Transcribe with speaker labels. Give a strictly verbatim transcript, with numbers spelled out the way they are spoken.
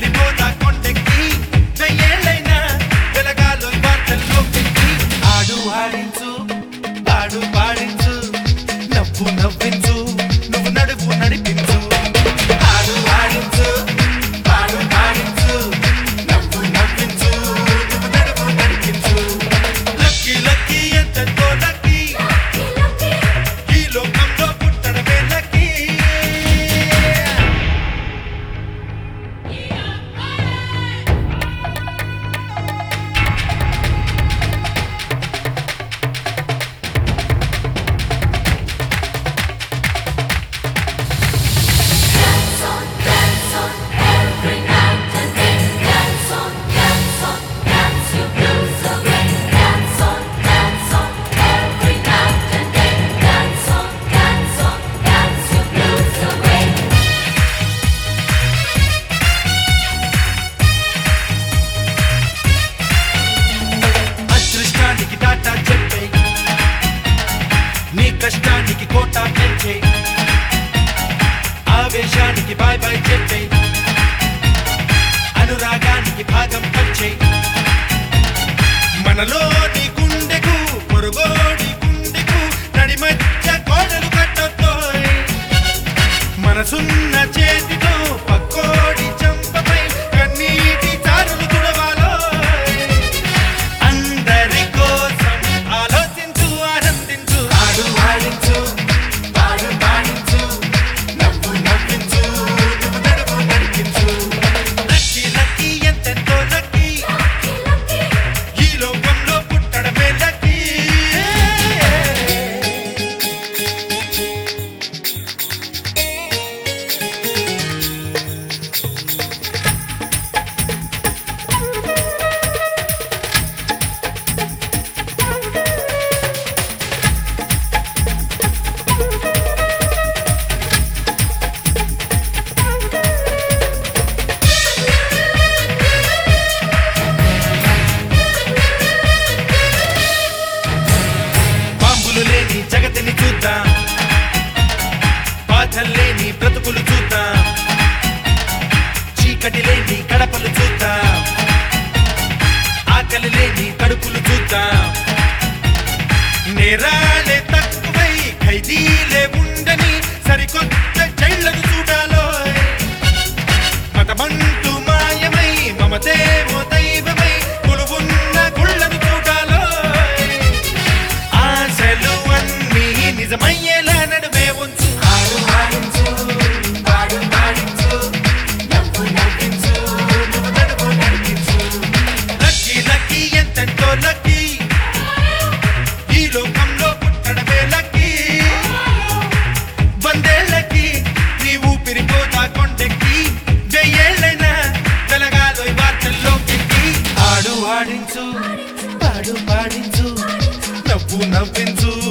Speaker 1: ఊపిరిపోతా కొండెక్కి వెయ్యేళ్ళైనా వెలగాలో వార్తల్లో పెట్టి ఆడు ఆడించు పాడు పాడించు నవ్వు నవ్వించు నువ్వు నడుపు నడిపించు ఆడు ఆడించు పాడు పాడించు నవ్వు నవ్వించు నువ్వు నడుపు నడిపించు లక్కీ లక్కీ ఎంతెంతో లక్కీ ఈ లోకంలో పుట్టడమే లక్కీ అదృష్టానికి టాటా చెప్పే నీ కష్టానికి కోటా పెంచే ఆవేశానికి బాయ్ బాయ్ చెప్పే అనురాగానికి భాగం పంచే మనలోని గుండెకు పొరుగోడి గుండెకు నడి మధ్య కోడలు కట్టొద్దోయ్ మనసున్న చేతితో పక్కోడి చంపపై కన్నీటి చారులు తుడవాలోయ్ అందరి కోసం ఆలోచించు ఆనందించు ఆడు ఆడించు పాడు పాడించు నవ్వు నవ్వించు నువ్వు నడుపు నడిపించు లక్కీ లక్కీ ఎంతెంతో లక్కీ ఈ లోకంలో పుట్టడమే లక్కీ బాంబులు లేని జగతిని చూద్దాం బాధలు లేని బ్రతుకులు చూద్దాం చీకటి లేని కడపలు చూద్దాం ఆకలి లేని కడుపులు చూద్దాం నేరాలే తక్కువై ఖైదీలే ఉండని సరికొత్త జైళ్లను చూడాలోయ్ మతమంటూ మాయమై మమతేమో దైవమై కొలువున్న గుళ్ళను చూడాలోయ్ ఆశలు అన్నీ నిజమయ్యేలా నడుమే ఉంచు ఆడు ఆడించు పాడు పాడించు నవ్వు నవ్వించు నువ్వు నడుపు నడిపించు లక్కీ లక్కీ ఎంతెంతో లక్కీ ఈ లోకంలో పుట్టడమే లక్కీ వందేళ్ళకి నీ ఊపిరిపోతా కొండెక్కి వెయ్యేళ్ళైనా వెలగాలో వార్తల్లో పెట్టి ఆడు ఆడించు పాడు పాడించు నవ్వు నవ్వించు